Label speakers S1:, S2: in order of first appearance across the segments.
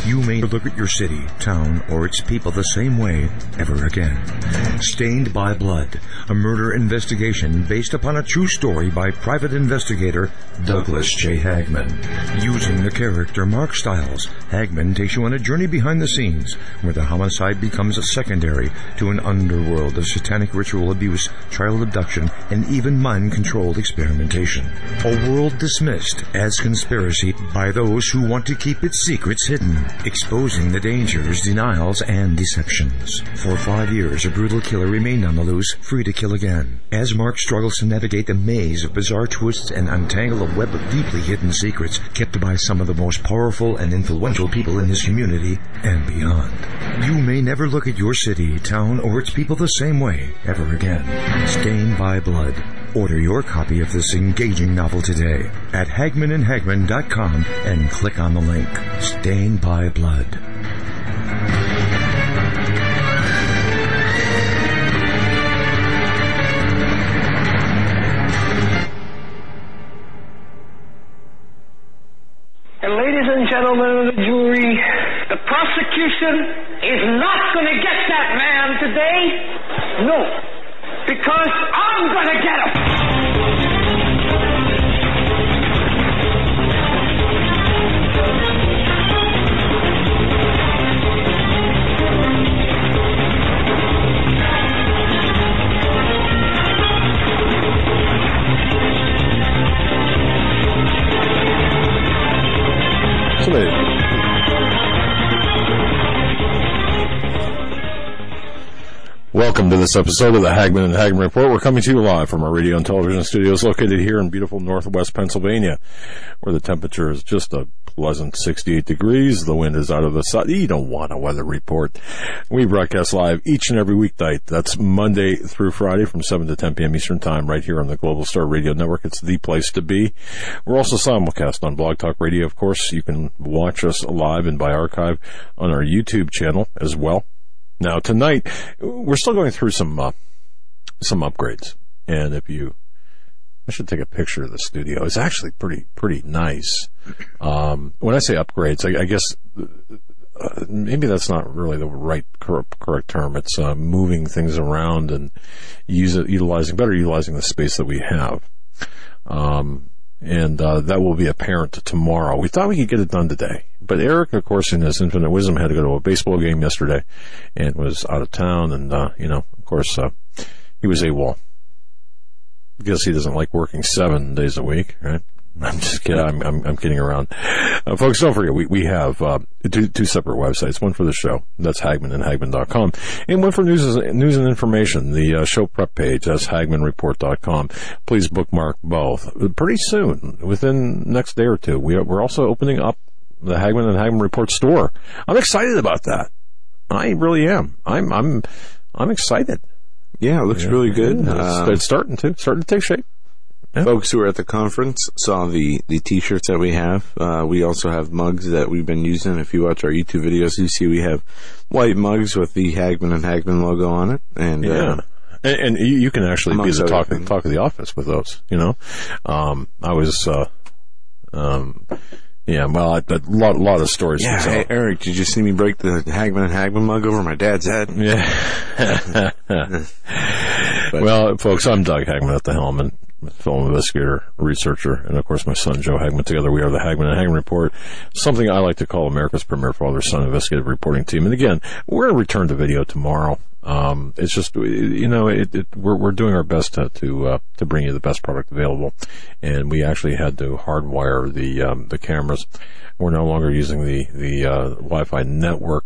S1: You may look at your city, town, or its people the same way ever again. Stained by Blood, a murder investigation based upon a true story by private investigator Douglas J. Hagman. Using the character Mark Stiles, Hagman takes you on a journey behind the scenes where the homicide becomes a secondary to an underworld of satanic ritual abuse, child abduction, and even mind-controlled experimentation. A world dismissed as conspiracy by those who want to keep its secrets hidden, exposing the dangers, denials, and deceptions. For 5 years, a brutal killer remained on the loose, free to kill again. As Mark struggles to navigate the maze of bizarre twists and untangle a web of deeply hidden secrets kept by some of the most powerful and influential people in his community and beyond. You may never look at your city, town, or its people the same way ever again. Stained by Blood. Order your copy of this engaging novel today at HagmanandHagman.com and click on the link. Stained by Blood.
S2: And ladies and gentlemen of the jury, the prosecution is not going to get that man today. No. Because I'm going to get him!
S3: Welcome to this episode of the Hagman and Hagman Report. We're coming to you live from our radio and television studios located here in beautiful northwest Pennsylvania, where the temperature is just a pleasant 68 degrees. The wind is out of the south. You don't want a weather report. We broadcast live each and every weeknight. That's Monday through Friday from 7 to 10 p.m. Eastern Time right here on the Global Star Radio Network. It's the place to be. We're also simulcast on Blog Talk Radio, of course. You can watch us live and by archive on our YouTube channel as well. Now, tonight, we're still going through some upgrades. And I should take a picture of the studio. It's actually pretty nice. When I say upgrades, I guess, maybe that's not really the right correct term. It's, moving things around and utilizing the space that we have. And that will be apparent tomorrow. We thought we could get it done today. But Eric, of course, in his infinite wisdom, had to go to a baseball game yesterday and was out of town. And, of course, he was AWOL. I guess he doesn't like working 7 days a week, right? I'm just kidding. I'm kidding around. Folks, don't forget, we have two separate websites. One for the show. That's HagmanandHagman.com. And one for news and information. The show prep page. That's HagmanReport.com. Please bookmark both. Pretty soon, within next day or two, we're also opening up the Hagman and Hagman Report store. I'm excited about that. I really am. I'm excited.
S4: Yeah, it looks really good.
S3: It's starting to take shape. Yeah.
S4: Folks who were at the conference saw the T-shirts that we have. We also have mugs that we've been using. If you watch our YouTube videos, you see we have white mugs with the Hagman and Hagman logo on it. And
S3: yeah. And you can actually be the talk of the office with those, I was, yeah, well, a lot of stories.
S4: Yeah, hey, Eric, did you see me break the Hagman and Hagman mug over my dad's head?
S3: Yeah. Well, folks, I'm Doug Hagman at the helm, and film investigator, researcher, and of course my son Joe Hagman. Together we are the Hagman and Hagman Report, something I like to call America's premier father-son investigative reporting team. And again, we're going to return to video tomorrow. It's just, we're doing our best to bring you the best product available. And we actually had to hardwire the cameras. We're no longer using the Wi-Fi network.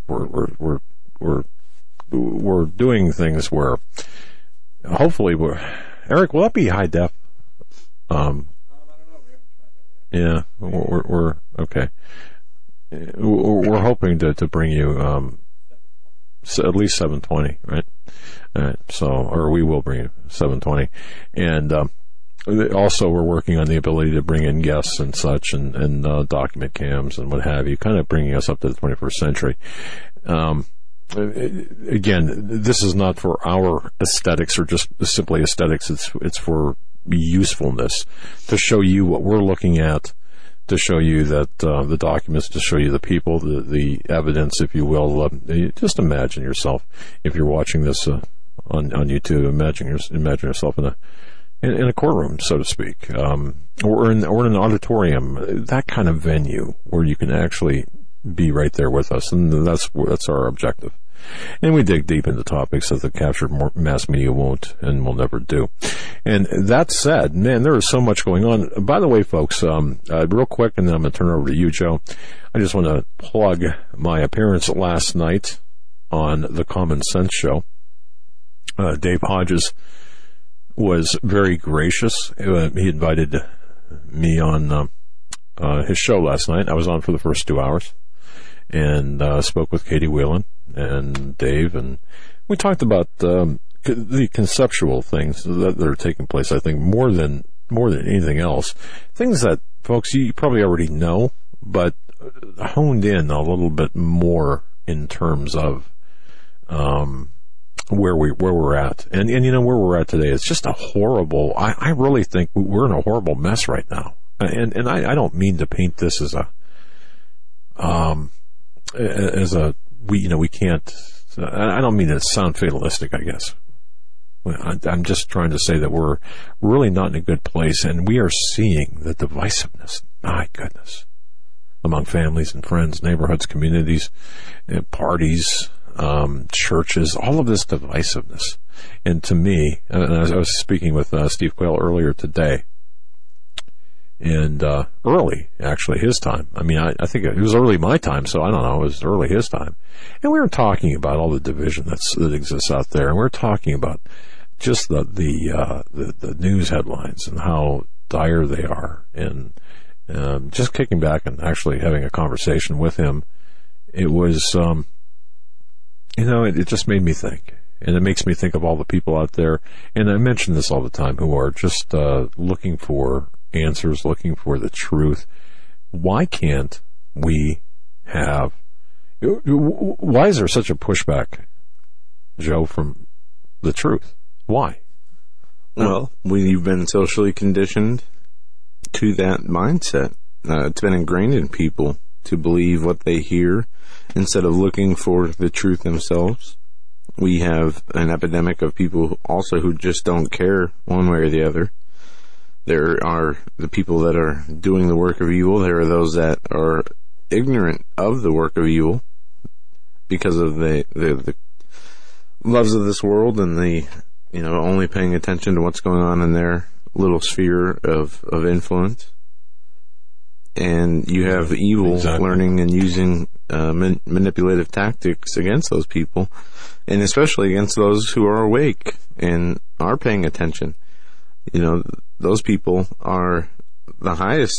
S3: We're doing things where hopefully Eric, will that be high def? I don't know. We haven't tried that yet. Yeah, we're okay. We're hoping to bring you at least 720, right? Or we will bring you 720, and also we're working on the ability to bring in guests and such, and document cams and what have you, kind of bringing us up to the 21st century. Again, this is not for our aesthetics or just simply aesthetics. It's for usefulness, to show you what we're looking at to show you that the documents, to show you the people, the evidence, if you will. Just imagine yourself, if you're watching this on YouTube, imagine yourself in a courtroom, so to speak, or in an auditorium, that kind of venue where you can actually be right there with us, and that's our objective. And we dig deep into topics that the captured mass media won't and will never do. And that said, man, there is so much going on. By the way, folks, real quick, and then I'm going to turn it over to you, Joe. I just want to plug my appearance last night on the Common Sense Show. Dave Hodges was very gracious. He invited me on his show last night. I was on for the first 2 hours and spoke with Katie Whelan and Dave, and we talked about the conceptual things that are taking place. I think more than anything else, things that, folks, you probably already know, but honed in a little bit more in terms of where we're at, and you know where we're at today. It's just a horrible. I really think we're in a horrible mess right now, and I don't mean to paint this as we can't. I don't mean to sound fatalistic, I guess. I'm just trying to say that we're really not in a good place, and we are seeing the divisiveness, my goodness, among families and friends, neighborhoods, communities, parties, churches, all of this divisiveness. And to me, and I was speaking with Steve Quayle earlier today, and early, actually, his time. I mean, I think it was early my time, so I don't know, it was early his time. And we were talking about all the division that exists out there, and we were talking about just the news headlines and how dire they are, and just kicking back and actually having a conversation with him. It was, it just made me think, and it makes me think of all the people out there, and I mention this all the time, who are just looking for answers, looking for the truth. Why can't we have? Why is there such a pushback, Joe, from the truth? Why?
S4: Well, we've been socially conditioned to that mindset. It's been ingrained in people to believe what they hear instead of looking for the truth themselves. We have an epidemic of people also who just don't care one way or the other. There are the people that are doing the work of evil. There are those that are ignorant of the work of evil because of the loves of this world and the, only paying attention to what's going on in their little sphere of influence. And you have evil learning and using manipulative tactics against those people, and especially against those who are awake and are paying attention. Those people are the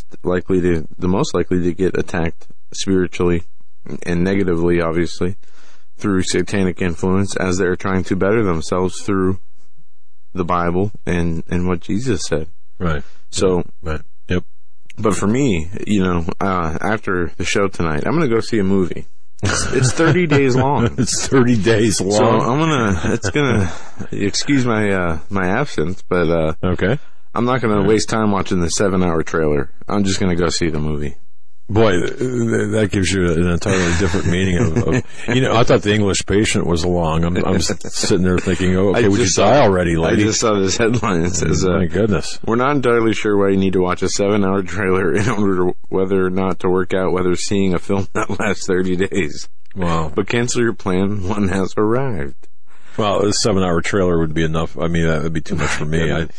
S4: most likely to get attacked spiritually and negatively, obviously, through satanic influence, as they're trying to better themselves through the Bible and what Jesus said.
S3: Right.
S4: So,
S3: right. Yep.
S4: But for me, after the show tonight, I'm going to go see a movie. It's 30 days long.
S3: It's 30 days long.
S4: So excuse my absence, but
S3: okay.
S4: I'm not going to waste time watching the 7-hour trailer. I'm just going to go see the movie.
S3: Boy, that gives you an entirely different meaning of I thought The English Patient was long. I'm sitting there thinking, would you die already, lady?
S4: I just saw this headline. It says,
S3: my goodness.
S4: We're not entirely sure why you need to watch a 7-hour trailer in order whether or not to work out whether seeing a film that lasts 30 days.
S3: Wow.
S4: But cancel your plan. One has arrived.
S3: Well, a 7-hour trailer would be enough. I mean, that would be too much for me.
S4: A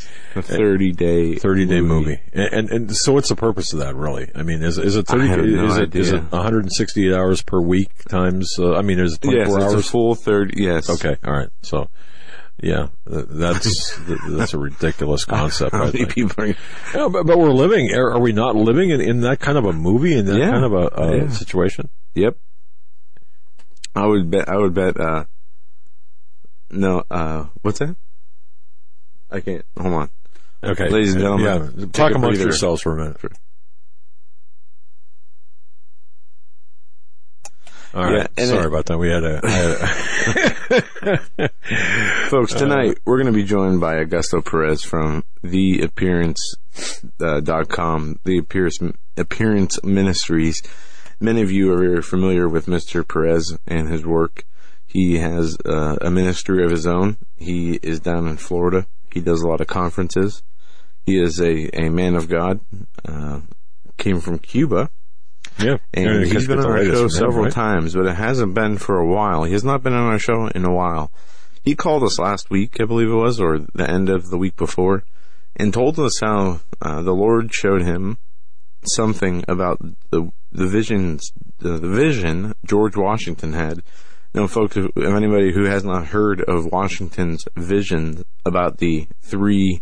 S4: 30-day
S3: movie. And so what's the purpose of that, really? I mean, is it 30?
S4: I have no idea.
S3: Is it 168 hours per week times? Is it 24 hours?
S4: It's a full 30. Yes.
S3: Okay. All right. So, yeah, that's a ridiculous concept.
S4: How
S3: I
S4: many
S3: think.
S4: people are?
S3: But we're living. Are we not living in that kind of a movie, in that kind of a situation?
S4: Yep. I would bet. No, what's that? I can't. Hold on.
S3: Okay.
S4: Ladies and gentlemen.
S3: Yeah. Talk amongst yourselves for a minute. All right.
S4: Yeah,
S3: sorry about that. We had
S4: Folks, tonight we're going to be joined by Augusto Perez from theappearance.com, The Appearance Ministries. Many of you are very familiar with Mr. Perez and his work. He has a ministry of his own. He is down in Florida. He does a lot of conferences. He is a man of God, came from Cuba.
S3: Yeah.
S4: And he's been on our show several times, but it hasn't been for a while. He has not been on our show in a while. He called us last week, I believe it was, or the end of the week before, and told us how the Lord showed him something about the vision George Washington had. Now, folks, if anybody who has not heard of Washington's vision about the three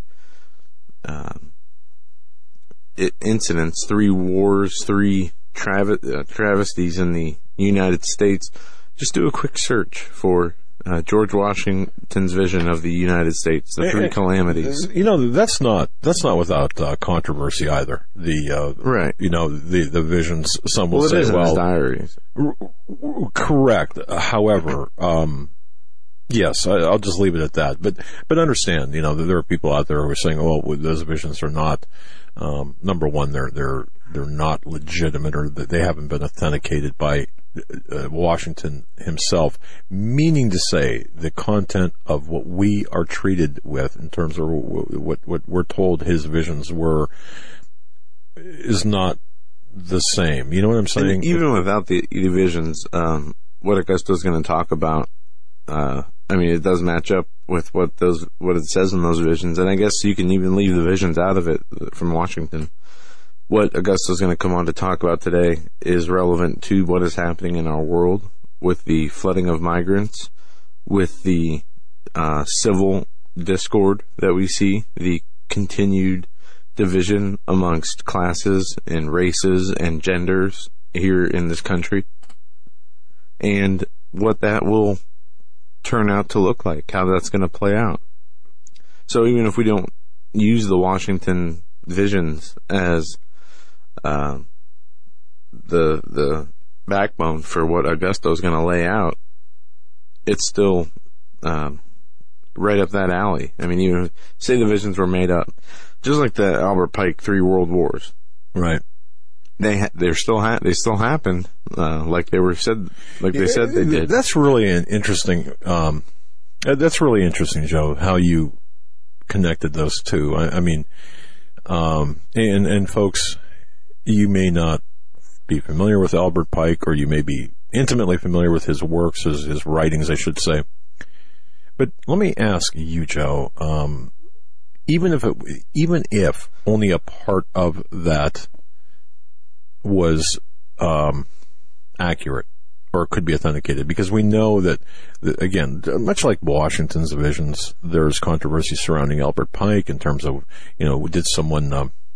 S4: incidents, 3 wars, 3 travesties in the United States, just do a quick search for George Washington's vision of the United States, the 3 calamities.
S3: You know, that's not without controversy either.
S4: Right.
S3: You know, the visions. Some will say,
S4: it is in his diaries.
S3: Correct. However, yes, I'll just leave it at that. But understand, you know, that there are people out there who are saying, "Oh, those visions are not." Number one, they're not legitimate, or that they haven't been authenticated by Washington himself. Meaning to say, the content of what we are treated with in terms of what we're told his visions were is not the same. You know what I'm saying?
S4: And even without the visions, what Augusto is going to talk about, I mean, it does match up with what it says in those visions, and I guess you can even leave the visions out of it from Washington. What Augusto is going to come on to talk about today is relevant to what is happening in our world with the flooding of migrants, with the civil discord that we see, the continued division amongst classes and races and genders here in this country, and what that will turn out to look like, how that's going to play out. So even if we don't use the Washington visions as the backbone for what Augusto is going to lay out, it's still right up that alley. I mean, you say the visions were made up, just like the Albert Pike 3 World Wars,
S3: right?
S4: They still happened, like they said they did.
S3: That's really interesting. That's really interesting, Joe, how you connected those two. I mean, and folks, you may not be familiar with Albert Pike, or you may be intimately familiar with his works, his writings, I should say. But let me ask you, Joe, even if only a part of that was accurate or could be authenticated, because we know that, again, much like Washington's visions, there's controversy surrounding Albert Pike in terms of, you know, did someone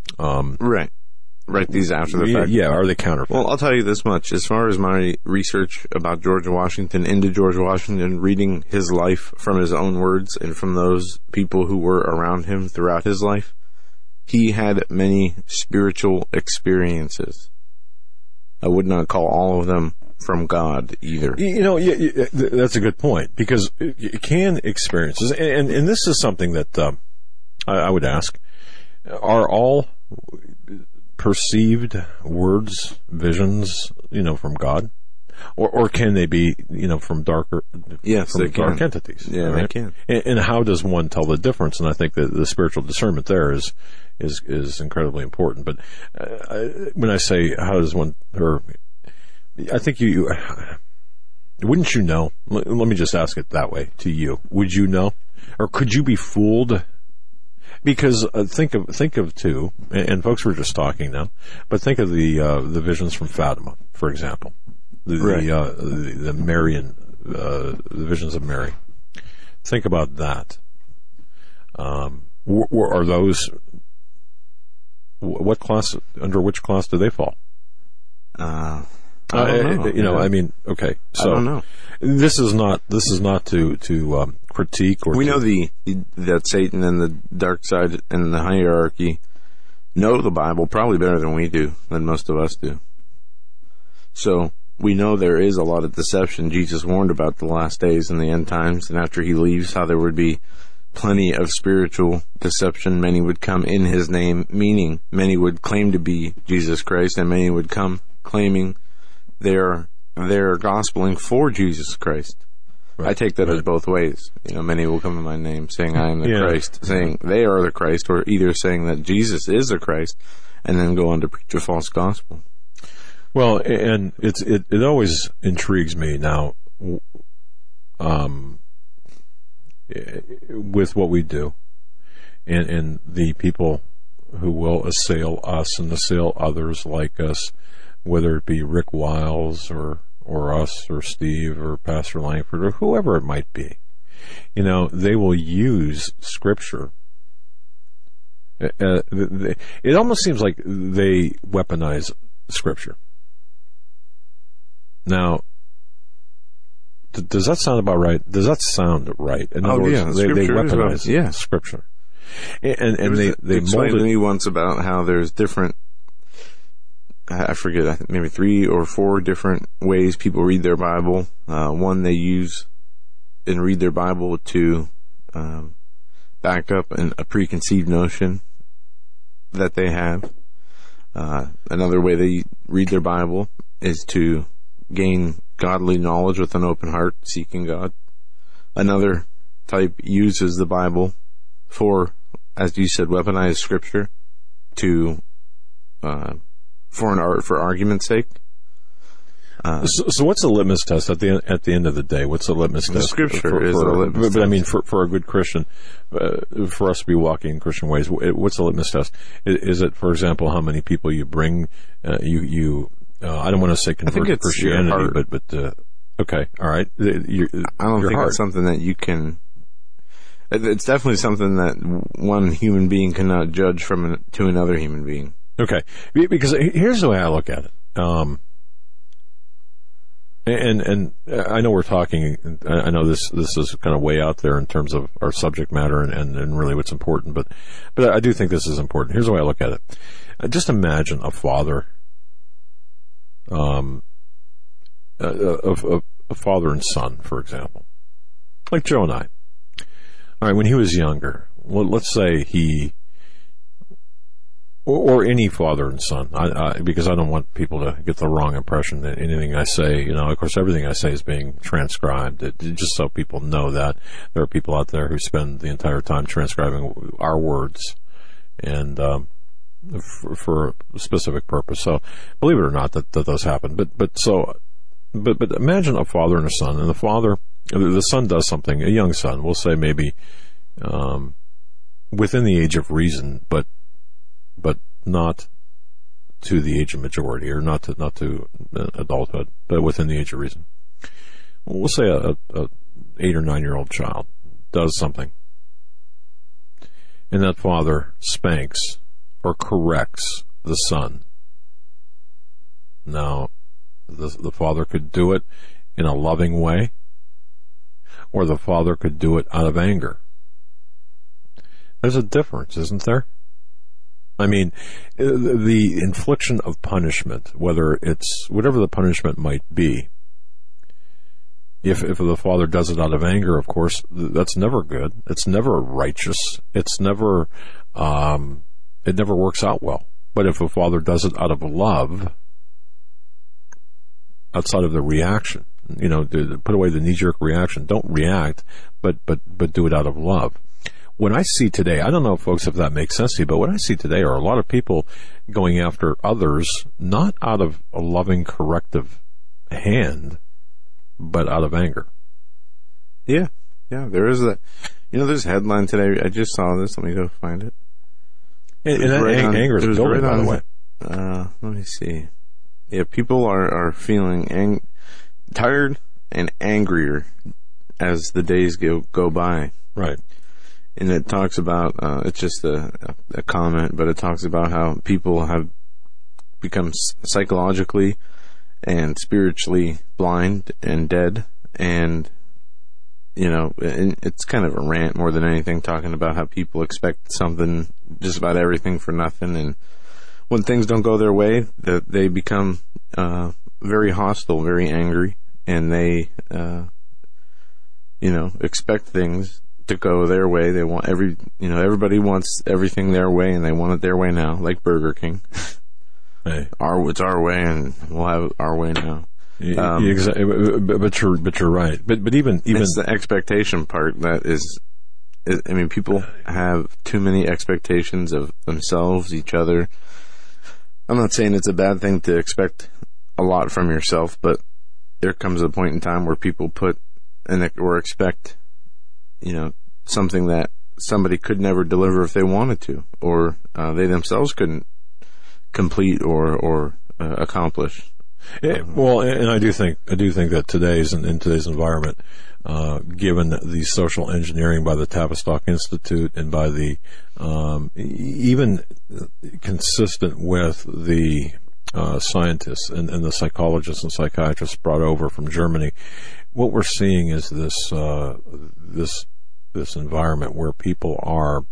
S3: write these after the fact? Yeah, are they counterfeit?
S4: Well, I'll tell you this much. As far as my research about George Washington, into George Washington, reading his life from his own words and from those people who were around him throughout his life, he had many spiritual experiences. I would not call all of them from God either.
S3: You know, that's a good point, because you can experiences, and this is something that I would ask, are all perceived words, visions, you know, from God? Or can they be, you know, from darker, dark entities?
S4: Yeah, right? They can.
S3: And how does one tell the difference? And I think that the spiritual discernment there is incredibly important. But when I say how does one, or I think you wouldn't you know? Let me just ask it that way to you. Would you know, or could you be fooled? Because think of two, and folks were just talking now, but think of the visions from Fatima, for example. The Marian, the visions of Mary. Think about that. Are those, what class, under which class do they fall?
S4: I don't know.
S3: You know, I mean, okay. So
S4: I don't know.
S3: This is not to critique or.
S4: We know that Satan and the dark side and the hierarchy know the Bible probably better than we do, than most of us do. So we know there is a lot of deception. Jesus warned about the last days and the end times, and after he leaves, how there would be plenty of spiritual deception. Many would come in his name, meaning many would claim to be Jesus Christ, and many would come claiming they're gospeling for Jesus Christ. Right. I take that as both ways. Many will come in my name saying I am the Christ, saying they are the Christ, or either saying that Jesus is the Christ, and then go on to preach a false gospel.
S3: Well, and it always intrigues me now, with what we do, and the people who will assail us and assail others like us, whether it be Rick Wiles or us or Steve or Pastor Langford or whoever it might be. They will use Scripture. It almost seems like they weaponize Scripture. Now, does that sound about right? Does that sound right? In other words, they weaponize Scripture. And they
S4: explained to me once about how there's different, I forget, maybe 3 or 4 different ways people read their Bible. One, they use and read their Bible to back up a preconceived notion that they have. Another way they read their Bible is to gain godly knowledge with an open heart, seeking God. Another type uses the Bible for, as you said, weaponized Scripture to for argument's sake.
S3: So what's the litmus test at the end of the day? What's the litmus test?
S4: The Scripture is a litmus test.
S3: But I mean, for a good Christian, for us to be walking in Christian ways, what's the litmus test? Is it, for example, how many people you bring? I don't want to say convert to Christianity, but okay, all right.
S4: I don't think it's something that you can. It's definitely something that one human being cannot judge to another human being.
S3: Okay, because here's the way I look at it. And I know we're talking. I know this is kind of way out there in terms of our subject matter and really what's important, but I do think this is important. Here's the way I look at it. Just imagine a father. A father and son, for example, like Joe and I. All right, when he was younger, well, let's say or any father and son, because I don't want people to get the wrong impression that anything I say, of course, everything I say is being transcribed. Just so people know that there are people out there who spend the entire time transcribing our words, and for a specific purpose. So, believe it or not, that does happen. But imagine a father and a son, and the son does something. A young son, we'll say maybe within the age of reason, but not to the age of majority, or not to adulthood, but within the age of reason. We'll say a 8 or 9 year old child does something, and that father spanks or corrects the son. Now, the father could do it in a loving way, or the father could do it out of anger. There's a difference, isn't there? I mean, the infliction of punishment, whether it's whatever the punishment might be, if the father does it out of anger, of course, that's never good. It's never righteous. It's never, it never works out well. But if a father does it out of love, outside of the reaction, put away the knee-jerk reaction. Don't react, but do it out of love. When I see today, I don't know, folks, if that makes sense to you, but what I see today are a lot of people going after others, not out of a loving, corrective hand, but out of anger.
S4: Yeah, there is that. There's a headline today. I just saw this. Let me go find it.
S3: And anger is building, by the way.
S4: Let me see. Yeah, people are feeling tired and angrier as the days go by.
S3: Right.
S4: And it talks about, it's just a comment, but it talks about how people have become psychologically and spiritually blind and dead. And, it's kind of a rant more than anything, talking about how people expect something, just about everything for nothing. And when things don't go their way, that they become very hostile, very angry, and they, expect things to go their way. They want everybody wants everything their way, and they want it their way now, like Burger King.
S3: Hey.
S4: It's our way, and we'll have it our way now.
S3: But you're right. But even
S4: it's the expectation part that is. I mean, people have too many expectations of themselves, each other. I'm not saying it's a bad thing to expect a lot from yourself, but there comes a point in time where people expect, something that somebody could never deliver if they wanted to, or they themselves couldn't complete or accomplish.
S3: Well, and I do think that in today's environment, given the social engineering by the Tavistock Institute and by the even consistent with the scientists and the psychologists and psychiatrists brought over from Germany, what we're seeing is this environment where people are.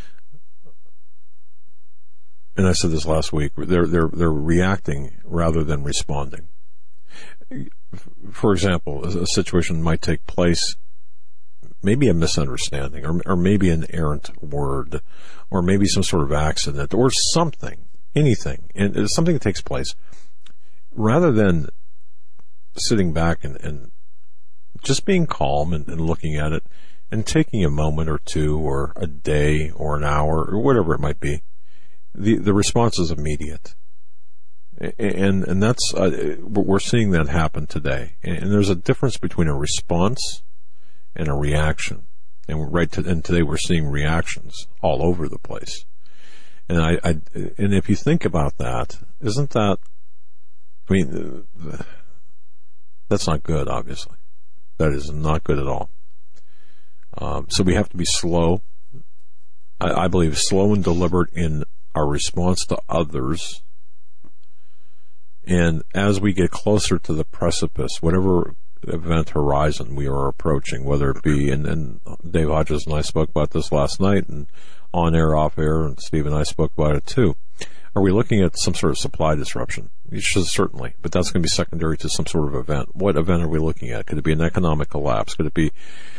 S3: And I said this last week. They're reacting rather than responding. For example, a situation might take place, maybe a misunderstanding, or maybe an errant word, or maybe some sort of accident, or something, anything, and something takes place. Rather than sitting back and just being calm and looking at it, and taking a moment or two, or a day, or an hour, or whatever it might be. The response is immediate, and that's we're seeing that happen today. And there's a difference between a response and a reaction, and today we're seeing reactions all over the place. And and if you think about that, isn't that? I mean, that's not good. Obviously, that is not good at all. So we have to be slow. I believe slow and deliberate in our response to others, and as we get closer to the precipice, whatever event horizon we are approaching, whether it be, and Dave Hodges and I spoke about this last night, and on air, off air, and Steve and I spoke about it too. Are we looking at some sort of supply disruption? Certainly, but that's going to be secondary to some sort of event. What event are we looking at? Could it be an economic collapse? Could it be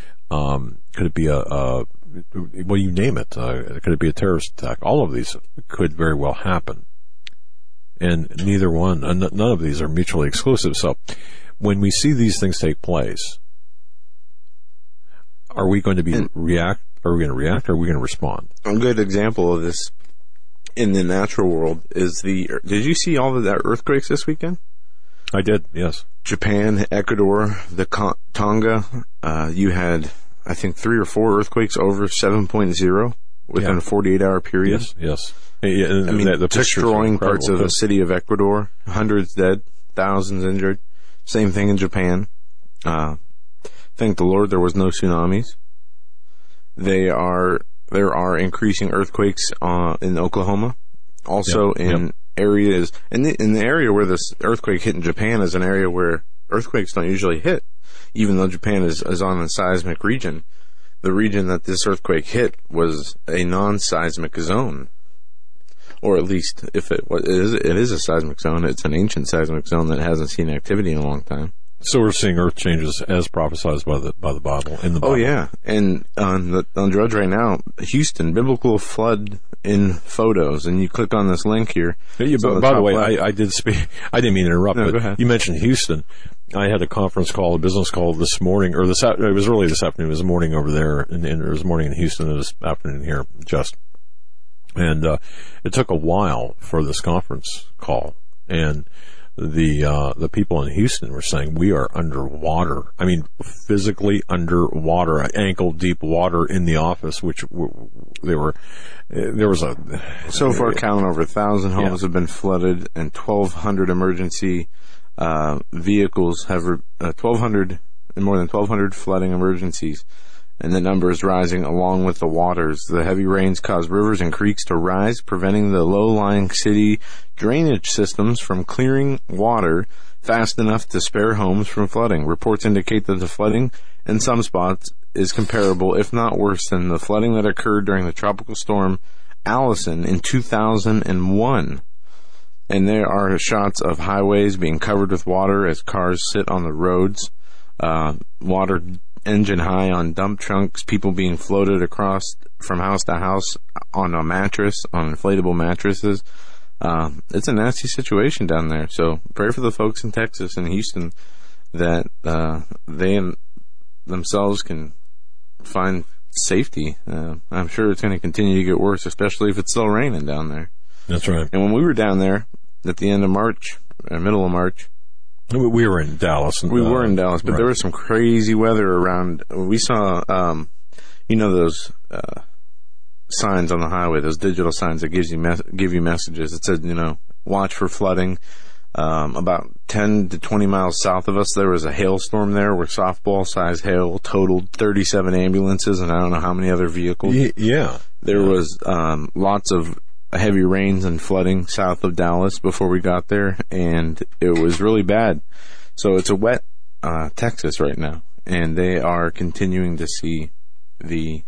S3: well, you name it. Could it be a terrorist attack? All of these could very well happen. And none of these are mutually exclusive. So when we see these things take place, are we going to react? Are we going to react, or are we going to respond? A
S4: good example of this in the natural world is did you see all of that earthquakes this weekend?
S3: I did, yes. Japan,
S4: Ecuador, Tonga, you had, I think, 3 or 4 earthquakes over 7.0 within a 48-hour period.
S3: Yes.
S4: I mean, destroying parts of the city of Ecuador, hundreds dead, thousands injured. Same thing in Japan. Thank the Lord there was no tsunamis. There are increasing earthquakes in Oklahoma. Also in areas, in the area where this earthquake hit in Japan is an area where earthquakes don't usually hit. Even though Japan is on a seismic region, the region that this earthquake hit was a non-seismic zone. Or at least, if it is a seismic zone, it's an ancient seismic zone that hasn't seen activity in a long time.
S3: So we're seeing earth changes as prophesied by the Bible, in the Bible.
S4: Oh yeah, and on Drudge right now, Houston, biblical flood in photos, and you click on this link here.
S3: Yeah, by the way, I didn't mean to interrupt,
S4: no,
S3: but you mentioned Houston. I had a business call this morning, or it was early this afternoon. It was morning over there, and it was morning in Houston, it was afternoon here, and it took a while for this conference call, and the people in Houston were saying we are underwater. I mean, physically underwater, ankle deep water in the office, which so
S4: far counting over 1,000 homes have been flooded, and 1,200 emergency vehicles have more than 1,200 flooding emergencies. And the number is rising along with the waters. The heavy rains cause rivers and creeks to rise, preventing the low-lying city drainage systems from clearing water fast enough to spare homes from flooding. Reports indicate that the flooding in some spots is comparable, if not worse, than the flooding that occurred during the tropical storm Allison in 2001. And there are shots of highways being covered with water as cars sit on the roads, water engine high on dump trucks, people being floated across from house to house on a mattress, on inflatable mattresses. It's a nasty situation down there. So pray for the folks in Texas and Houston that they themselves can find safety. I'm sure it's going to continue to get worse, especially if it's still raining down there.
S3: That's right.
S4: And when we were down there at the end of March, middle of March,
S3: we were in Dallas.
S4: We were in Dallas, but there was some crazy weather around. We saw, those signs on the highway, those digital signs that give you messages. It said, watch for flooding. About 10 to 20 miles south of us, there was a hailstorm there where softball-sized hail totaled 37 ambulances and I don't know how many other vehicles.
S3: Yeah.
S4: There was lots of heavy rains and flooding south of Dallas before we got there, and it was really bad. So it's a wet Texas right now, and they are continuing to see the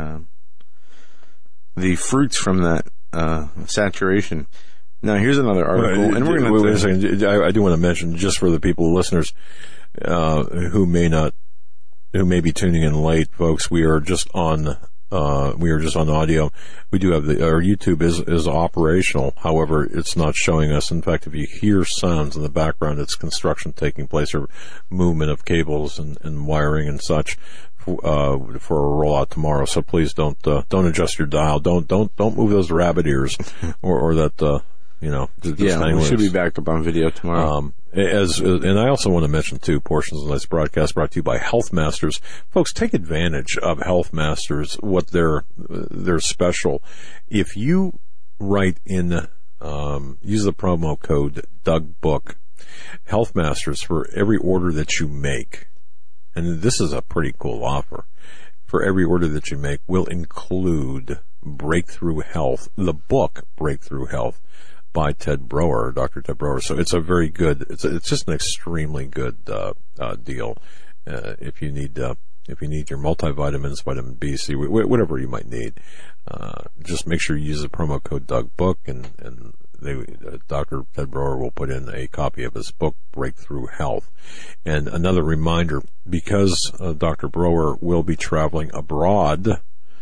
S4: fruits from that saturation. Now, here's another article, and we're going to...
S3: Wait a second. I do want to mention, just for the people, listeners, who may be tuning in late, folks, we are just on audio. We do have our YouTube is operational. However, it's not showing us. In fact, if you hear sounds in the background, it's construction taking place or movement of cables and wiring and such for a rollout tomorrow. So please don't adjust your dial. Don't move those rabbit ears or that. We should be back up on video tomorrow. And I also want to mention too, portions of this broadcast brought to you by Health Masters. Folks, take advantage of Health Masters, what they're special. If you write in, use the promo code DougBook, Health Masters, for every order that you make, and this is a pretty cool offer, for every order that you make will include Breakthrough Health, the book Breakthrough Health, by Ted Broer, Dr. Ted Broer. So it's a very good, it's just an extremely good deal. If you need your multivitamins, vitamin B, C, whatever you might need, just make sure you use the promo code DougBook, and Dr. Ted Broer will put in a copy of his book, Breakthrough Health. And another reminder, because Dr. Broer will be traveling abroad,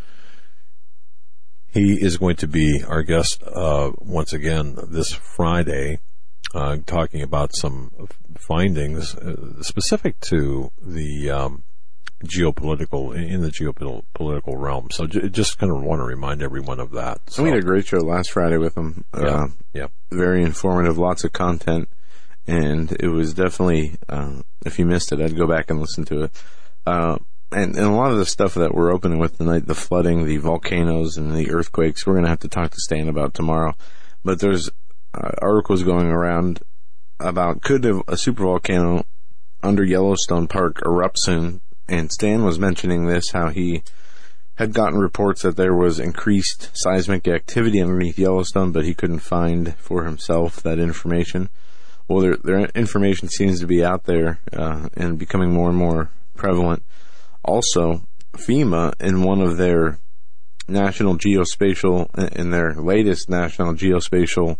S3: he is going to be our guest once again this Friday, talking about some findings specific to the geopolitical realm. So just kind of want to remind everyone of that. So,
S4: we had a great show last Friday with him.
S3: Yeah.
S4: Very informative, lots of content, and it was definitely, if you missed it, I'd go back and listen to it. And a lot of the stuff that we're opening with tonight, the flooding, the volcanoes, and the earthquakes, we're going to have to talk to Stan about tomorrow. But there's articles going around about could a supervolcano under Yellowstone Park erupt soon. And Stan was mentioning this, how he had gotten reports that there was increased seismic activity underneath Yellowstone, but he couldn't find for himself that information. Well, their information seems to be out there and becoming more and more prevalent. Also, FEMA, in one of their national geospatial, in their latest national geospatial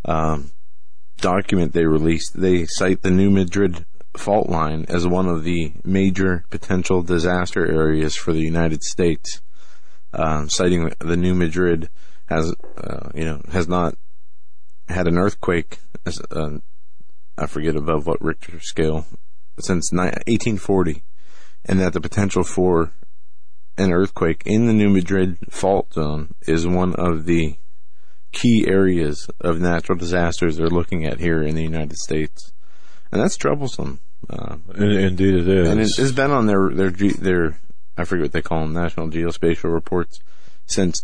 S4: document they released, they cite the New Madrid fault line as one of the major potential disaster areas for the United States, citing the New Madrid has not had an earthquake, I forget above what Richter scale, since 1840. And that the potential for an earthquake in the New Madrid fault zone is one of the key areas of natural disasters they're looking at here in the United States. And that's troublesome.
S3: Indeed it is.
S4: And it's been on their I forget what they call them, National Geospatial Reports, since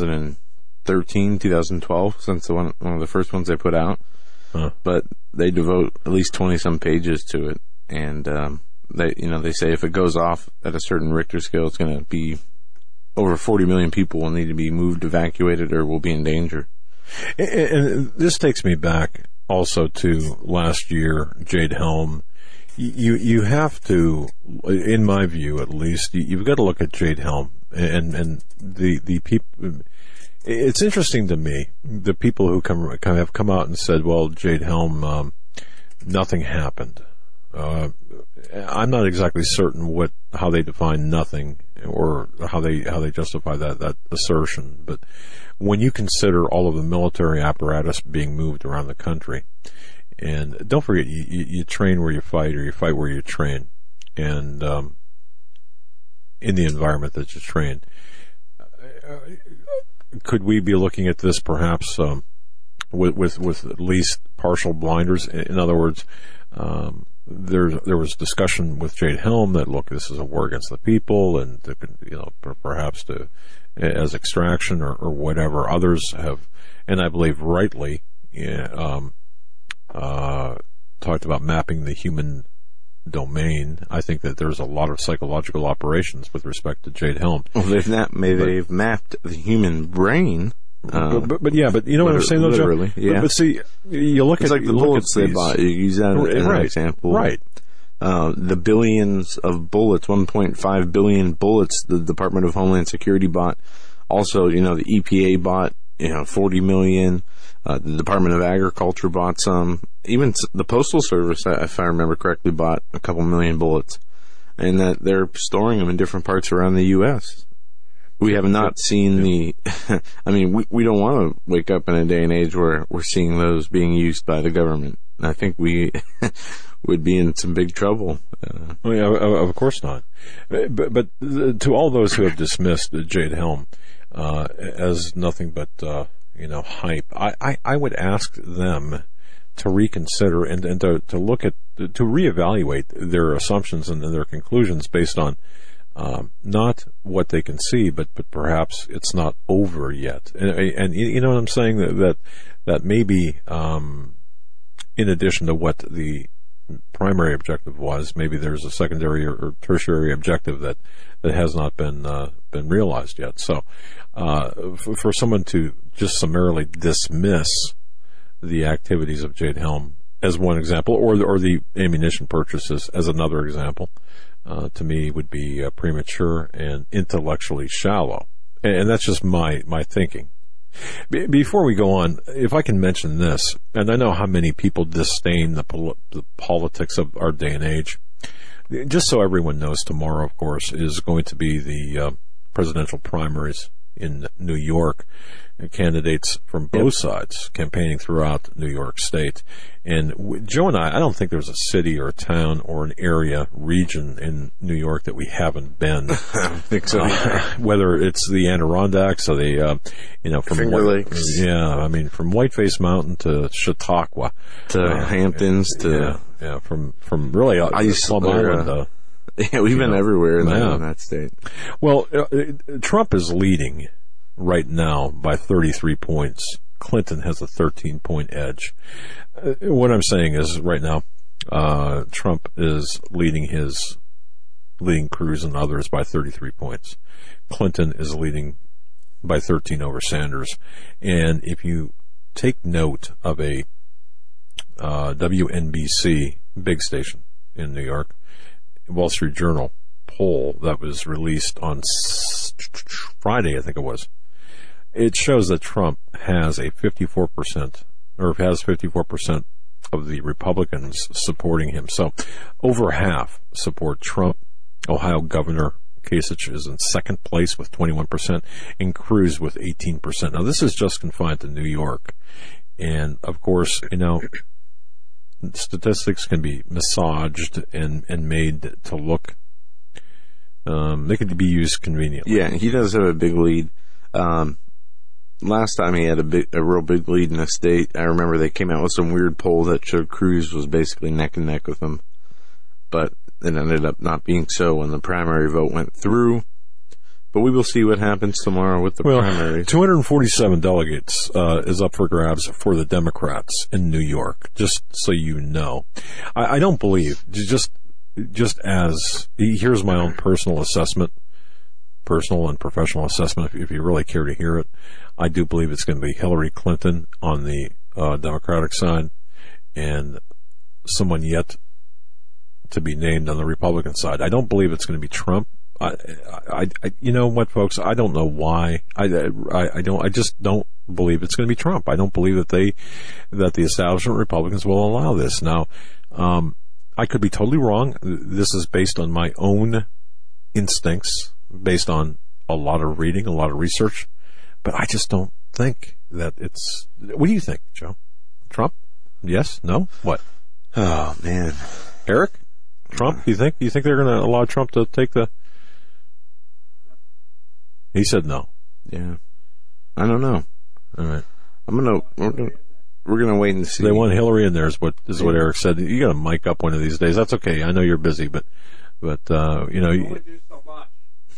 S4: 2013, 2012, since one of the first ones they put out. Huh. But they devote at least 20-some pages to it. And they say if it goes off at a certain Richter scale, it's going to be over 40 million people will need to be moved, evacuated, or will be in danger.
S3: And this takes me back also to last year, Jade Helm. You have to, in my view at least, you've got to look at Jade Helm and the people. It's interesting to me, the people who have come out and said, well, Jade Helm, nothing happened. I'm not exactly certain how they define nothing or how they justify that assertion. But when you consider all of the military apparatus being moved around the country, and don't forget, you train where you fight, or you fight where you train, and in the environment that you train. Could we be looking at this perhaps with at least partial blinders? In other words, there was discussion with Jade Helm that, look, this is a war against the people, and perhaps as extraction or whatever. Others have, and I believe rightly, talked about mapping the human domain. I think that there's a lot of psychological operations with respect to Jade Helm.
S4: Well, they've mapped the human brain.
S3: But you know what I'm saying, though,
S4: literally,
S3: Joe?
S4: yeah.
S3: But see, you look
S4: it's
S3: at
S4: like the bullets they bought. You use that as an example,
S3: right?
S4: The billions of bullets, 1.5 billion bullets, the Department of Homeland Security bought. Also, the EPA bought 40 million. The Department of Agriculture bought some. Even the Postal Service, if I remember correctly, bought a couple million bullets, and that they're storing them in different parts around the U.S. We have not seen the. I mean, we don't want to wake up in a day and age where we're seeing those being used by the government. I think we would be in some big trouble.
S3: Of course not. But to all those who have dismissed Jade Helm as nothing but hype, I would ask them to reconsider and to look at, to reevaluate their assumptions and their conclusions based on not what they can see, but perhaps it's not over yet. And you know what I'm saying? That maybe in addition to what the primary objective was, maybe there's a secondary or tertiary objective that has not been realized yet. So for someone to just summarily dismiss the activities of Jade Helm as one example, or the ammunition purchases as another example, to me would be premature and intellectually shallow. And that's just my thinking. Before we go on, if I can mention this, and I know how many people disdain the politics of our day and age, just so everyone knows, tomorrow, of course, is going to be the presidential primaries in New York. Candidates from both sides campaigning throughout New York State. And Joe and I don't think there's a city or a town or an area, region in New York that we haven't been.
S4: I don't think so.
S3: Whether it's the Adirondacks or the, from
S4: Finger Lakes.
S3: Yeah, I mean, from Whiteface Mountain to Chautauqua.
S4: To Hamptons to...
S3: Yeah, from really Plum Island.
S4: Yeah, we've been everywhere in that state.
S3: Well, Trump is leading right now by 33 points. Clinton has a 13-point edge. What I'm saying is, right now, Trump is leading Cruz and others by 33 points. Clinton is leading by 13 over Sanders. And if you take note of a WNBC, big station in New York, Wall Street Journal poll that was released on Friday, I think it was, it shows that Trump has a 54%, or has 54% of the Republicans supporting him. So over half support Trump. Ohio Governor Kasich is in second place with 21%, and Cruz with 18%. Now, this is just confined to New York. And, of course, statistics can be massaged and made to look, they could be used conveniently.
S4: Yeah, he does have a big lead. Last time he had a real big lead in the state. I remember they came out with some weird poll that showed Cruz was basically neck and neck with him. But it ended up not being so when the primary vote went through. But we will see what happens tomorrow with the primaries. 247
S3: delegates is up for grabs for the Democrats in New York, just so you know. I don't believe, just as, here's my own personal assessment, personal and professional assessment, if you really care to hear it. I do believe it's going to be Hillary Clinton on the Democratic side, and someone yet to be named on the Republican side. I don't believe it's going to be Trump. you know what, folks? I don't know why. I just don't believe it's going to be Trump. I don't believe that the establishment Republicans will allow this. Now, I could be totally wrong. This is based on my own instincts, based on a lot of reading, a lot of research, but I just don't think that it's. What do you think, Joe? Trump? Yes? No? What?
S4: Oh man,
S3: Eric? Trump? You think they're going to allow Trump to take the? He said no.
S4: Yeah, I don't know.
S3: All right,
S4: we're gonna wait and see.
S3: They want Hillary in there. Is what Eric said. You got to mic up one of these days. That's okay. I know you're busy, but you know.
S2: only do so much.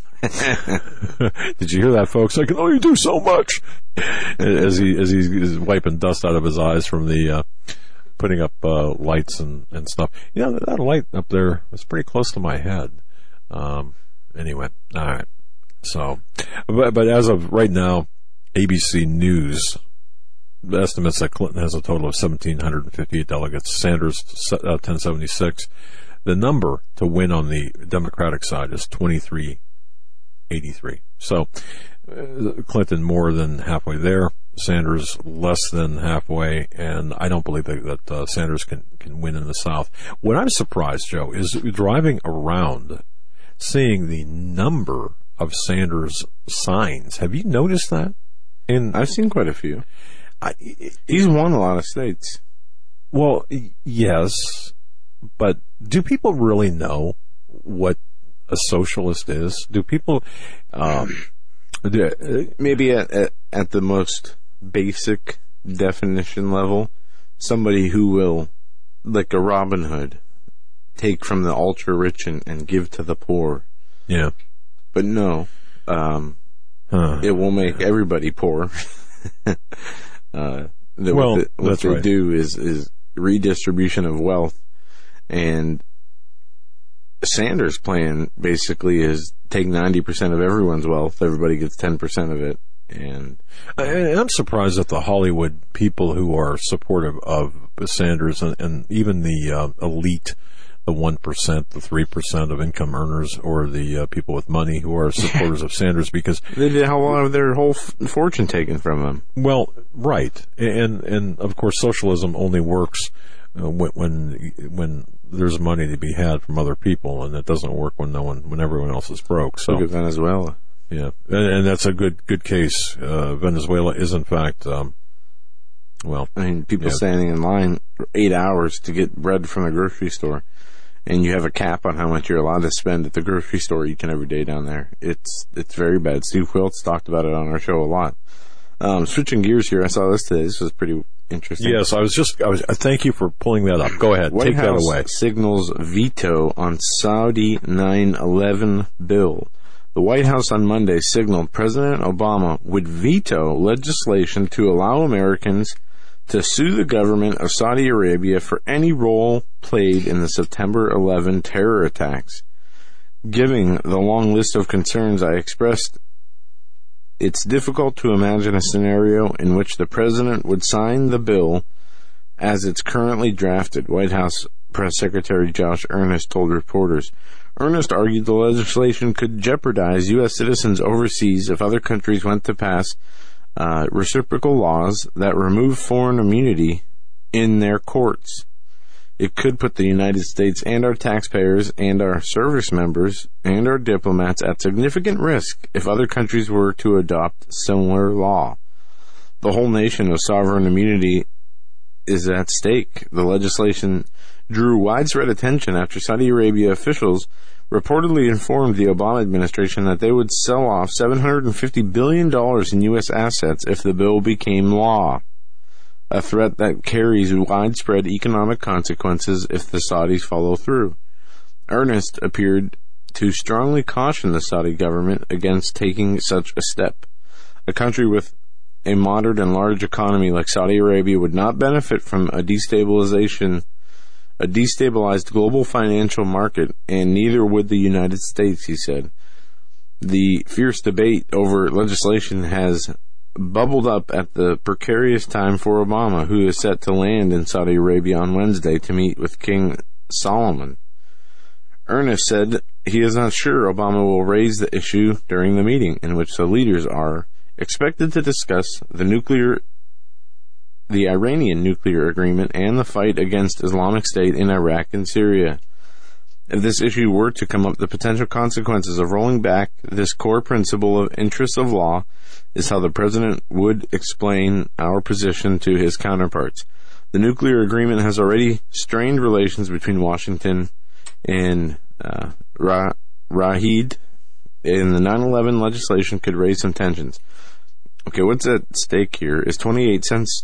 S3: Did you hear that, folks? I can only do so much. As he's wiping dust out of his eyes from the putting up lights and stuff. You know, that light up there was pretty close to my head. Anyway, all right. So, but as of right now, ABC News estimates that Clinton has a total of 1,758 delegates. Sanders 1076. The number to win on the Democratic side is 2383. So Clinton more than halfway there, Sanders less than halfway, and I don't believe that Sanders can win in the South. What I'm surprised, Joe, is driving around seeing the number of Sanders signs. Have you noticed that?
S4: I've seen quite a few. He's won a lot of states.
S3: Well, yes, but do people really know what a socialist is? Do people
S4: maybe at the most basic definition level, somebody who will, like a Robin Hood, take from the ultra rich and give to the poor.
S3: Yeah.
S4: But no, it will make everybody poor. What they do is redistribution of wealth, and Sanders' plan basically is take 90% of everyone's wealth, everybody gets 10% of it. And
S3: I'm surprised that the Hollywood people who are supportive of Sanders and even the elite, the 1%, the 3% of income earners, or the people with money who are supporters of Sanders, because
S4: they did have a lot of their whole fortune taken from them.
S3: Well, right, and of course, socialism only works when there's money to be had from other people, and it doesn't work when everyone else is broke. So
S4: look at Venezuela.
S3: Yeah, and that's a good case. Venezuela is, in fact,
S4: people standing in line for 8 hours to get bread from the grocery store, and you have a cap on how much you're allowed to spend at the grocery store each and every day down there. It's very bad. Steve Quilts talked about it on our show a lot. Switching gears here, I saw this today. This was pretty interesting.
S3: Yes, I thank you for pulling that up. Go ahead,
S4: White
S3: take
S4: House
S3: that away.
S4: Signals veto on Saudi 9/11 bill. The White House on Monday signaled President Obama would veto legislation to allow Americans to sue the government of Saudi Arabia for any role played in the September 11 terror attacks. Giving the long list of concerns I expressed, it's difficult to imagine a scenario in which the president would sign the bill as it's currently drafted, White House Press Secretary Josh Earnest told reporters. Earnest argued the legislation could jeopardize U.S. citizens overseas if other countries went to pass reciprocal laws that remove foreign immunity in their courts. It could put the United States and our taxpayers and our service members and our diplomats at significant risk if other countries were to adopt similar law. The whole nation of sovereign immunity is at stake. The legislation drew widespread attention after Saudi Arabia officials reportedly informed the Obama administration that they would sell off $750 billion in U.S. assets if the bill became law, a threat that carries widespread economic consequences if the Saudis follow through. Earnest appeared to strongly caution the Saudi government against taking such a step. A country with a moderate and large economy like Saudi Arabia would not benefit from a destabilized global financial market, and neither would the United States, he said. The fierce debate over legislation has bubbled up at the precarious time for Obama, who is set to land in Saudi Arabia on Wednesday to meet with King Solomon. Earnest said he is not sure Obama will raise the issue during the meeting in which the leaders are expected to discuss the Iranian nuclear agreement and the fight against Islamic State in Iraq and Syria. If this issue were to come up, the potential consequences of rolling back this core principle of interests of law is how the president would explain our position to his counterparts. The nuclear agreement has already strained relations between Washington and Rahid, and the 9/11 legislation could raise some tensions. Okay, what's at stake here is 28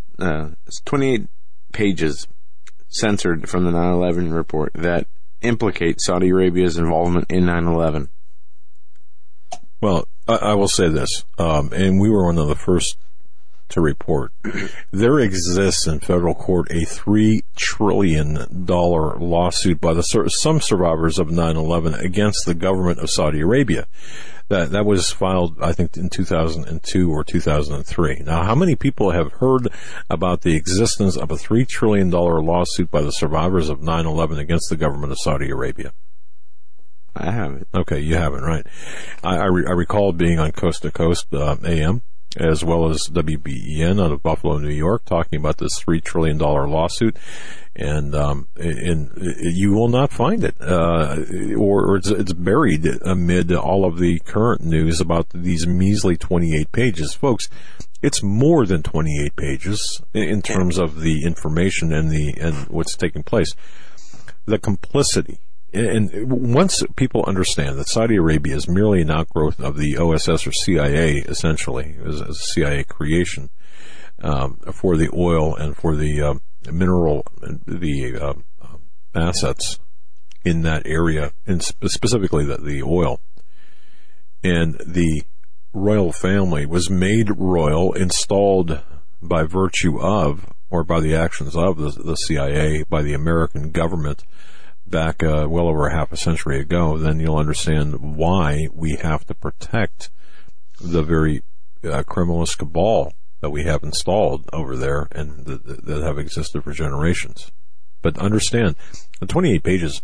S4: pages censored from the 9/11 report that implicate Saudi Arabia's involvement in 9/11.
S3: Well, I will say this, and we were one of the first to report. There exists in federal court a $3 trillion lawsuit by some survivors of 9/11 against the government of Saudi Arabia. That was filed, I think, in 2002 or 2003. Now, how many people have heard about the existence of a $3 trillion lawsuit by the survivors of 9/11 against the government of Saudi Arabia?
S4: I haven't.
S3: Okay, you haven't, right? I recall being on Coast to Coast AM, as well as WBEN out of Buffalo, New York, talking about this $3 trillion lawsuit, and you will not find it, or it's buried amid all of the current news about these measly 28 pages. Folks, it's more than 28 pages in terms of the information and what's taking place. The complicity. And once people understand that Saudi Arabia is merely an outgrowth of the OSS or CIA, essentially, as a CIA creation, for the oil and for the mineral, the assets in that area, and specifically the oil, and the royal family was made royal, installed by virtue of, or by the actions of the CIA, by the American government, back well over half a century ago, then you'll understand why we have to protect the very criminalist cabal that we have installed over there and that have existed for generations. But understand, the 28 pages,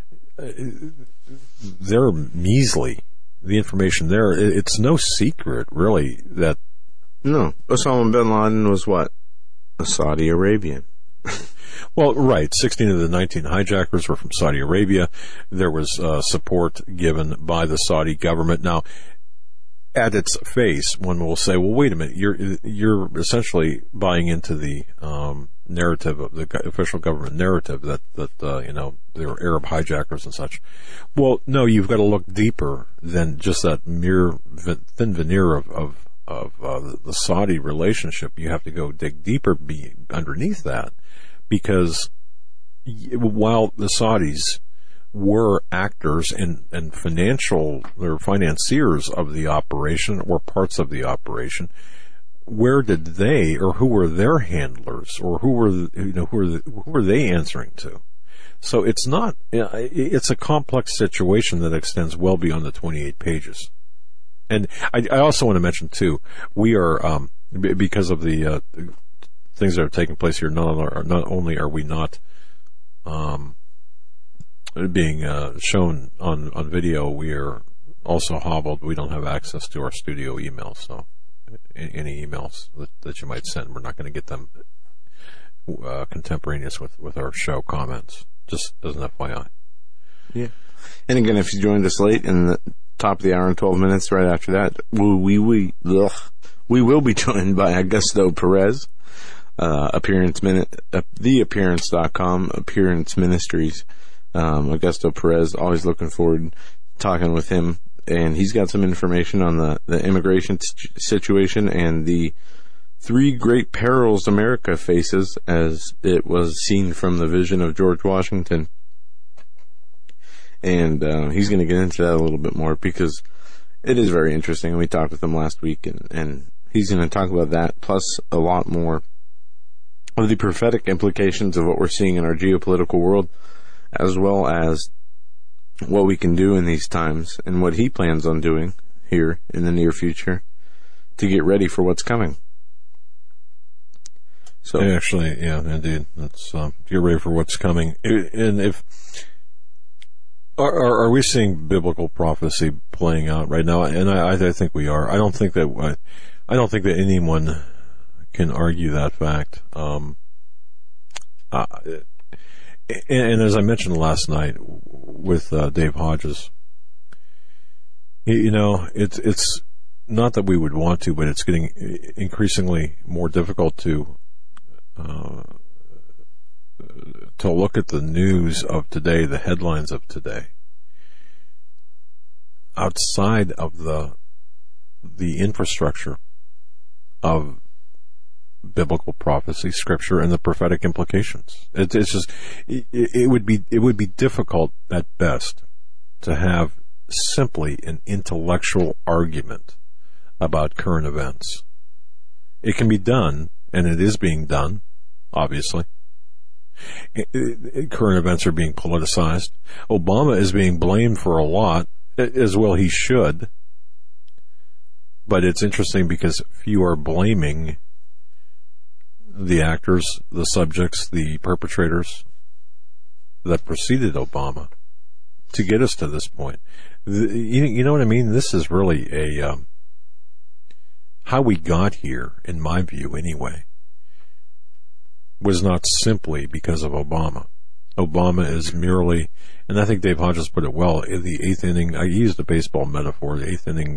S3: they're measly. The information there, it's no secret, really, that...
S4: No, Osama bin Laden was what? A Saudi Arabian.
S3: Well, right. 16 of the 19 hijackers were from Saudi Arabia. There was support given by the Saudi government. Now, at its face, one will say, "Well, wait a minute. You're essentially buying into the narrative of the official government narrative that they were Arab hijackers and such." Well, no. You've got to look deeper than just that mere thin veneer of the Saudi relationship. You have to go dig deeper underneath that. Because while the Saudis were actors and financiers of the operation or parts of the operation, where did they, or who were their handlers, or who were they answering to? So it's not. It's a complex situation that extends well beyond the 28 pages. And I also want to mention too, we are because of the things that are taking place here, not only are we not being shown on video, we are also hobbled. We don't have access to our studio emails, so any emails that you might send, we're not going to get them contemporaneous with our show comments. Just as an FYI.
S4: Yeah. And again, if you joined us late in the top of the hour and 12 minutes right after that, we will be joined by Augusto Perez. TheAppearance.com, Appearance Ministries. Augusto Perez, always looking forward to talking with him. And he's got some information on the immigration situation and the 3 great perils America faces as it was seen from the vision of George Washington. And he's going to get into that a little bit more because it is very interesting. We talked with him last week, and he's going to talk about that, plus a lot more of the prophetic implications of what we're seeing in our geopolitical world, as well as what we can do in these times and what he plans on doing here in the near future to get ready for what's coming. So,
S3: actually, yeah, indeed. Let's get ready for what's coming. And if Are we seeing biblical prophecy playing out right now? And I think we are. I don't think that anyone can argue that fact. And as I mentioned last night with Dave Hodges, it's not that we would want to, but it's getting increasingly more difficult to look at the news of today, the headlines of today, outside of the infrastructure of biblical prophecy, scripture, and the prophetic implications. It's just it would be difficult at best to have simply an intellectual argument about current events. It can be done, and it is being done, obviously. Current events are being politicized. Obama is being blamed for a lot, as well he should. But it's interesting because few are blaming the actors, the subjects, the perpetrators that preceded Obama to get us to this point. You know what I mean? This is really a how we got here, in my view anyway, was not simply because of Obama. Obama is merely, and I think Dave Hodges put it well, in the eighth inning, I used a baseball metaphor, the eighth inning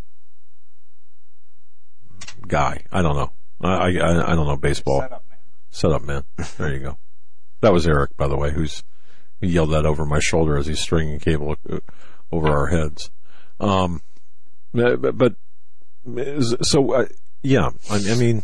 S3: guy. I don't know. I don't know baseball. Set up, man. There you go. That was Eric, by the way, who yelled that over my shoulder as he's stringing cable over our heads. But so, yeah, I mean,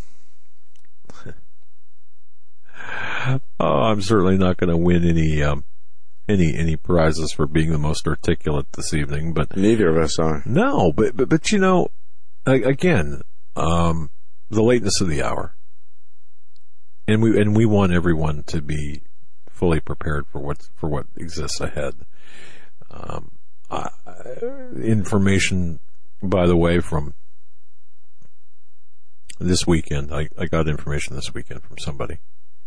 S3: I'm certainly not going to win any prizes for being the most articulate this evening, but
S4: neither of us are.
S3: No, but again, the lateness of the hour, and we want everyone to be fully prepared for what exists ahead. Information, by the way, from this weekend. I got information this weekend from somebody.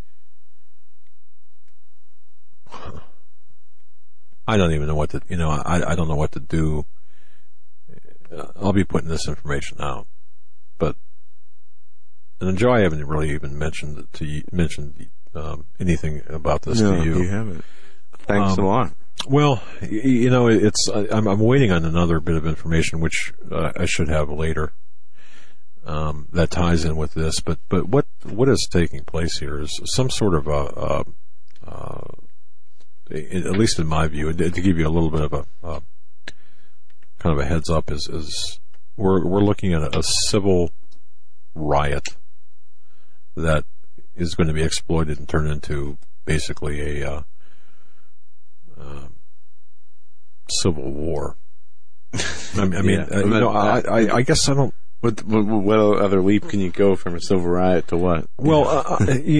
S3: I don't even know what to, I don't know what to do. I'll be putting this information out, but, and Joe, I haven't really even mentioned anything about this to you.
S4: No, you haven't. Thanks a lot.
S3: Well, I'm waiting on another bit of information, which I should have later, that ties in with this. But what is taking place here is some sort of at least in my view, to give you a little bit of a kind of a heads up, is we're looking at a civil riot that is going to be exploited and turned into basically a civil war. I guess I don't.
S4: What other leap can you go from a civil riot to what?
S3: Well,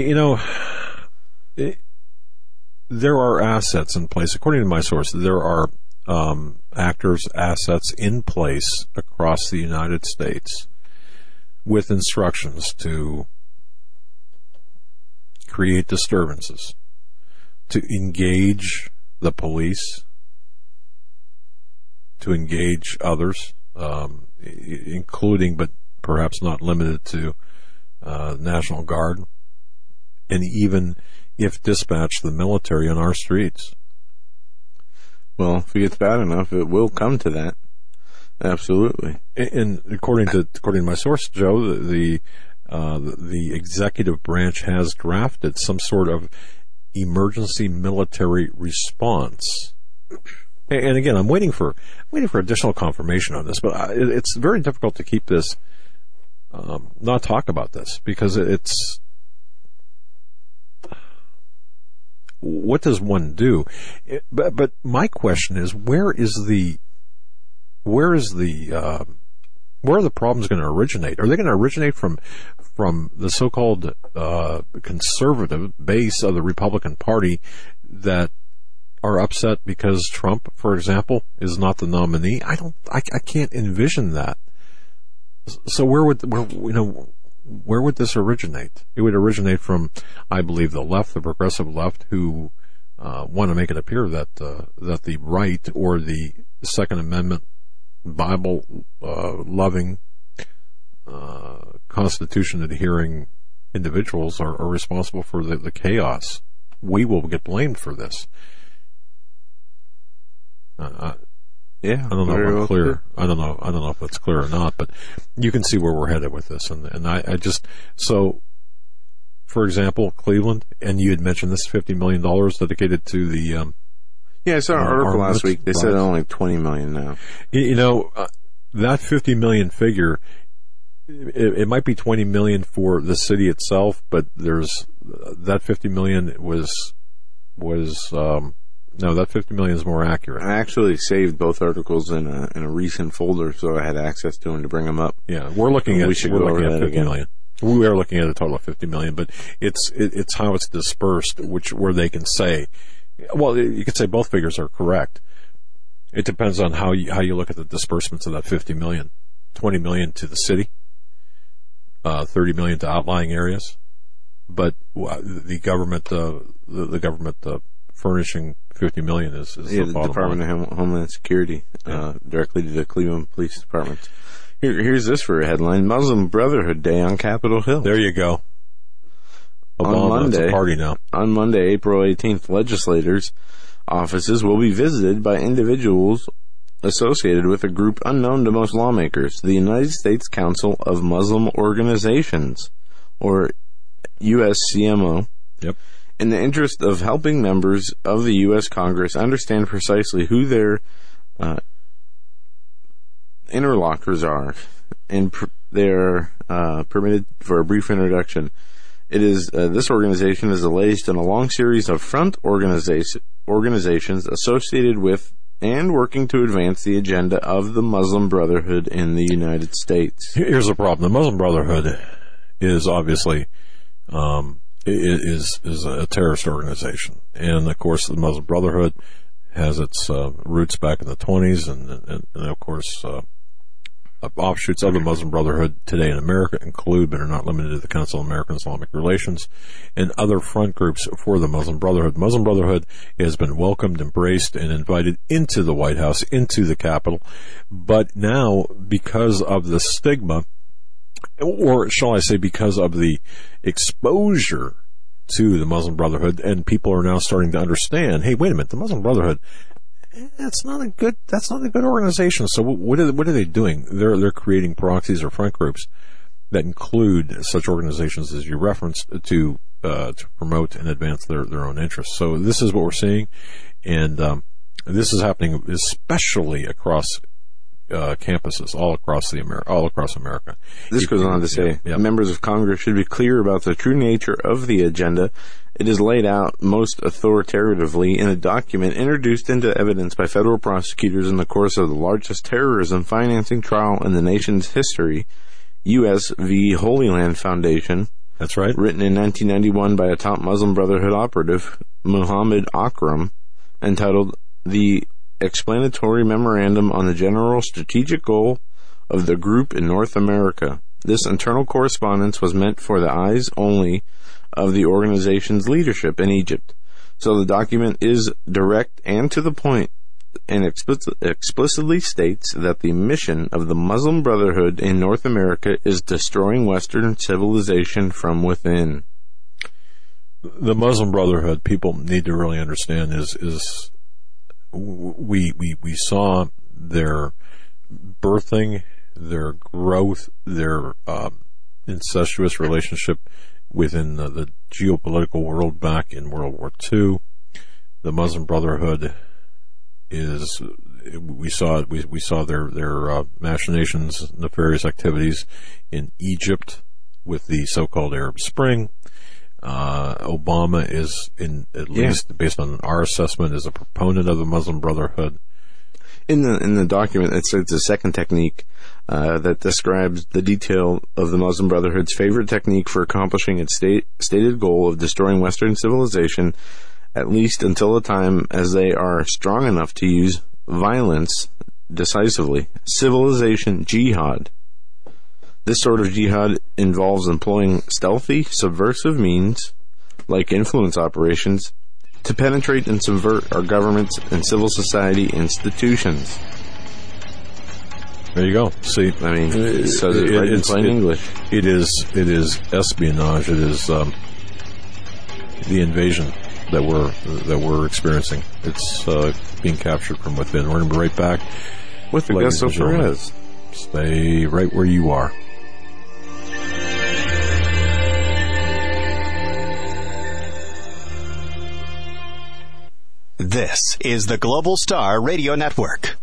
S3: there are assets in place. According to my source, there are actors, assets in place across the United States with instructions to create disturbances, to engage the police, to engage others, including but perhaps not limited to National Guard, and even, if dispatch, the military on our streets.
S4: Well, if it gets bad enough, it will come to that. Absolutely.
S3: And according to my source, Joe, the executive branch has drafted some sort of emergency military response. And again, I'm waiting for additional confirmation on this, but it's very difficult to keep this, not talk about this, because it's, what does one do? But my question is, where are the problems going to originate? Are they going to originate from the so-called conservative base of the Republican Party that are upset because Trump, for example, is not the nominee? I can't envision that. So where would this originate? It would originate from, I believe, the left, the progressive left, who want to make it appear that the right or the Second Amendment Bible loving Constitution adhering individuals are responsible for the chaos. We will get blamed for this. I don't know if I'm clear. I don't know if that's clear or not, but you can see where we're headed with this. And I just, so, for example, Cleveland, and you had mentioned this $50 million dedicated to the,
S4: yeah, I saw an article last week. They said only $20 million now.
S3: That 50 million figure, it might be 20 million for the city itself, but there's, that 50 million that 50 million is more accurate.
S4: I actually saved both articles in a recent folder, so I had access to them to bring them up.
S3: Yeah, we're looking at 50 million. We are looking at a total of 50 million, but it's how it's dispersed, where they can say, well, you could say both figures are correct. It depends on how you look at the disbursements of that 50 million. 20 million to the city, 30 million to outlying areas, but the government furnishing 50 million is the
S4: Department of Homeland Security, directly to the Cleveland Police Department. Here's this for a headline: Muslim Brotherhood Day on Capitol Hill.
S3: There you go. Obama, it's a party now.
S4: On Monday, April 18th, legislators' offices will be visited by individuals associated with a group unknown to most lawmakers, the United States Council of Muslim Organizations, or USCMO.
S3: Yep.
S4: In the interest of helping members of the U.S. Congress understand precisely who their interlocutors are, and they're permitted for a brief introduction. It is this organization is alleged in a long series of front organizations associated with and working to advance the agenda of the Muslim Brotherhood in the United States.
S3: Here's the problem: the Muslim Brotherhood is obviously is a terrorist organization, and of course, the Muslim Brotherhood has its roots back in the 1920s, and of course, offshoots of the Muslim Brotherhood today in America include, but are not limited to, the Council of American Islamic Relations and other front groups for the Muslim Brotherhood. Muslim Brotherhood has been welcomed, embraced, and invited into the White House, into the Capitol, but now, because of the stigma, or shall I say because of the exposure to the Muslim Brotherhood, and people are now starting to understand, hey, wait a minute, the Muslim Brotherhood, that's not a good organization. So what are they doing? They're creating proxies or front groups that include such organizations as you referenced to promote and advance their own interests. So this is what we're seeing, and this is happening especially across campuses all across America.
S4: This goes on to say, members of Congress should be clear about the true nature of the agenda. It is laid out most authoritatively in a document introduced into evidence by federal prosecutors in the course of the largest terrorism financing trial in the nation's history, U.S. v. Holy Land Foundation.
S3: That's right.
S4: Written in 1991 by a top Muslim Brotherhood operative, Muhammad Akram, entitled The Explanatory Memorandum on the General Strategic Goal of the Group in North America. This internal correspondence was meant for the eyes only of the organization's leadership in Egypt. So the document is direct and to the point, and explicitly states that the mission of the Muslim Brotherhood in North America is destroying Western civilization from within.
S3: The Muslim Brotherhood, people need to really understand, is we saw their birthing, their growth, their incestuous relationship within the geopolitical world back in World War II. The Muslim Brotherhood is, we saw their machinations, nefarious activities in Egypt with the so-called Arab Spring. Obama is, least based on our assessment, is a proponent of the Muslim Brotherhood.
S4: In the document, it's a second technique that describes the detail of the Muslim Brotherhood's favorite technique for accomplishing its stated goal of destroying Western civilization, at least until the time as they are strong enough to use violence decisively. Civilization jihad. This sort of jihad involves employing stealthy, subversive means, like influence operations, to penetrate and subvert our governments and civil society institutions.
S3: There you go. See,
S4: I mean, so it's plain English.
S3: It is espionage. It is the invasion that we're experiencing. It's being captured from within. We're going to be right back with
S4: Augusto Perez.
S3: Stay right where you are.
S5: This is the Global Star Radio Network.